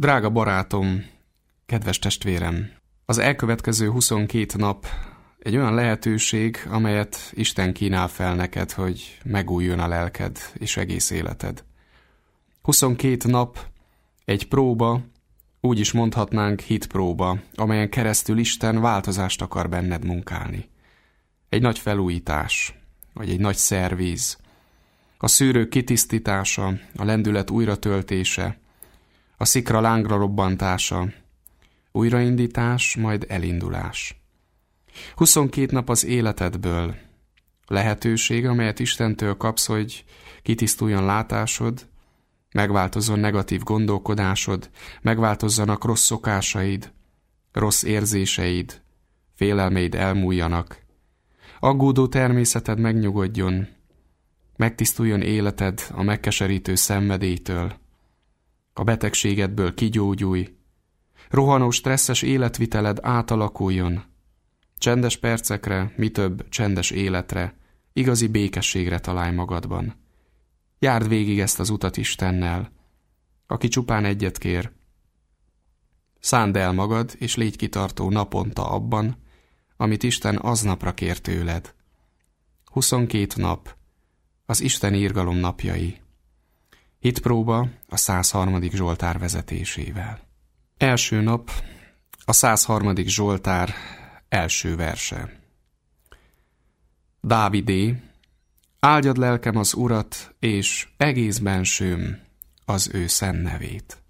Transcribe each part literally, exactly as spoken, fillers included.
Drága barátom, kedves testvérem, az elkövetkező huszonkét nap egy olyan lehetőség, amelyet Isten kínál fel neked, hogy megújjon a lelked és egész életed. huszonkét nap egy próba, úgy is mondhatnánk hitpróba, amelyen keresztül Isten változást akar benned munkálni. Egy nagy felújítás, vagy egy nagy szervíz, a szűrők kitisztítása, a lendület újratöltése, a szikra lángra robbantása, újraindítás, majd elindulás. huszonkét nap az életedből, lehetőség, amelyet Istentől kapsz, hogy kitisztuljon látásod, megváltozzon negatív gondolkodásod, megváltozzanak rossz szokásaid, rossz érzéseid, félelmeid elmúljanak, aggódó természeted megnyugodjon, megtisztuljon életed a megkeserítő szenvedélytől, a betegségedből kigyógyulj, rohanó stresszes életviteled átalakuljon, csendes percekre, mi több csendes életre, igazi békességre találj magadban. Járd végig ezt az utat Istennel, aki csupán egyet kér. Szánd el magad, és légy kitartó naponta abban, amit Isten aznapra kér tőled. huszonkét nap, az Isten irgalom napjai. Hitpróba a százharmadik Zsoltár vezetésével. Első nap, a százharmadik Zsoltár első verse. Dávidé, áldjad lelkem az Urat, és egész bensőm az ő szent nevét.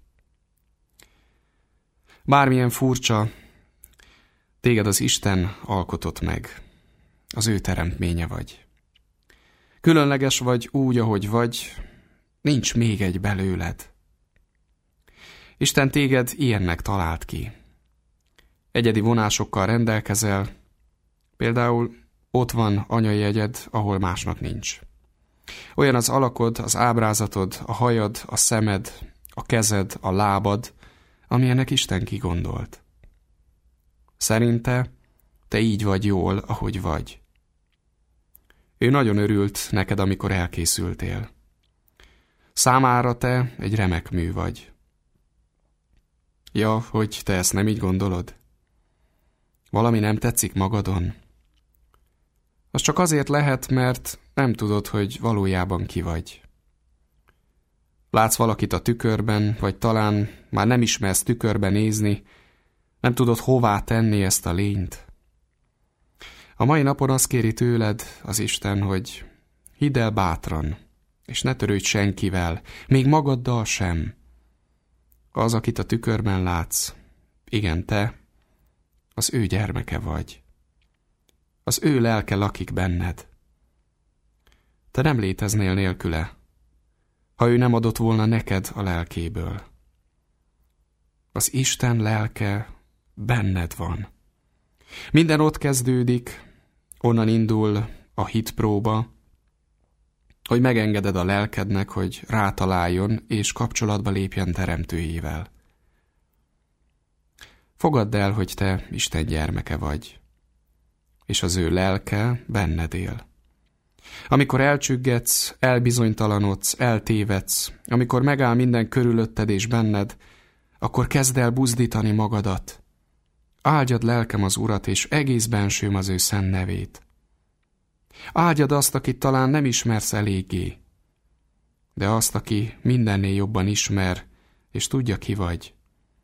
Bármilyen furcsa, téged az Isten alkotott meg, az ő teremtménye vagy. Különleges vagy úgy, ahogy vagy, nincs még egy belőled. Isten téged ilyennek talált ki. Egyedi vonásokkal rendelkezel, például ott van anyai egyed, ahol másnak nincs. Olyan az alakod, az ábrázatod, a hajad, a szemed, a kezed, a lábad, amilyenek Isten kigondolt. Szerinte te így vagy jól, ahogy vagy. Ő nagyon örült neked, amikor elkészültél. Számára te egy remek mű vagy. Ja, hogy te ezt nem így gondolod? Valami nem tetszik magadon? Az csak azért lehet, mert nem tudod, hogy valójában ki vagy. Látsz valakit a tükörben, vagy talán már nem ismersz tükörbe nézni, nem tudod hová tenni ezt a lényt. A mai napon azt kéri tőled az Isten, hogy hidd el bátran, és ne törődj senkivel, még magaddal sem. Az, akit a tükörben látsz, igen, te, az ő gyermeke vagy. Az ő lelke lakik benned. Te nem léteznél nélküle, ha ő nem adott volna neked a lelkéből. Az Isten lelke benned van. Minden ott kezdődik, onnan indul a hitpróba, hogy megengeded a lelkednek, hogy rátaláljon és kapcsolatba lépjen teremtőjével. Fogadd el, hogy te Isten gyermeke vagy, és az ő lelke benned él. Amikor elcsüggetsz, elbizonytalanodsz, eltévedsz, amikor megáll minden körülötted és benned, akkor kezd el buzdítani magadat. Áldjad lelkem az Urat, és egész bensőm az ő szent nevét. Áldjad azt, akit talán nem ismersz eléggé, de azt, aki mindennél jobban ismer, és tudja, ki vagy.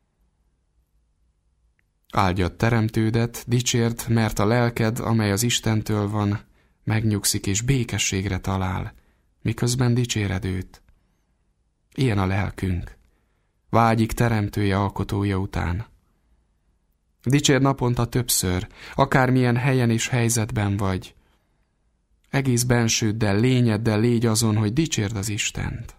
Áldjad teremtődet, dicsérd, mert a lelked, amely az Istentől van, megnyugszik és békességre talál, miközben dicséred őt. Ilyen a lelkünk, vágyik teremtője, alkotója után. Dicsérd naponta többször, akármilyen helyen és helyzetben vagy. Egész bensőddel, lényeddel légy azon, hogy dicsérd az Istent.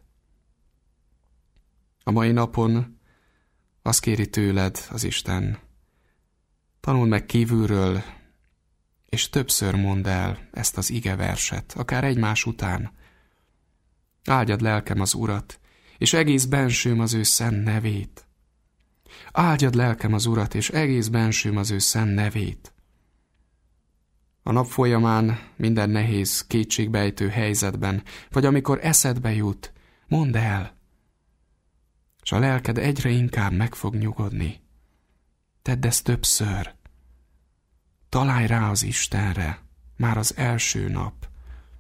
A mai napon azt kéri tőled az Isten. Tanuld meg kívülről, és többször mondd el ezt az igeverset, akár egymás után. Áldjad lelkem az Urat, és egész bensőm az ő szent nevét. Áldjad lelkem az Urat, és egész bensőm az ő szent nevét. A nap folyamán minden nehéz, kétségbejtő helyzetben, vagy amikor eszedbe jut, mondd el. és a lelked egyre inkább meg fog nyugodni. Tedd ezt többször. Találj rá az Istenre, már az első nap.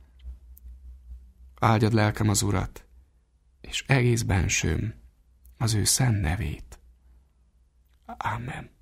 Áldjad lelkem az Urat, és egész bensőm az ő szent nevét. Amen.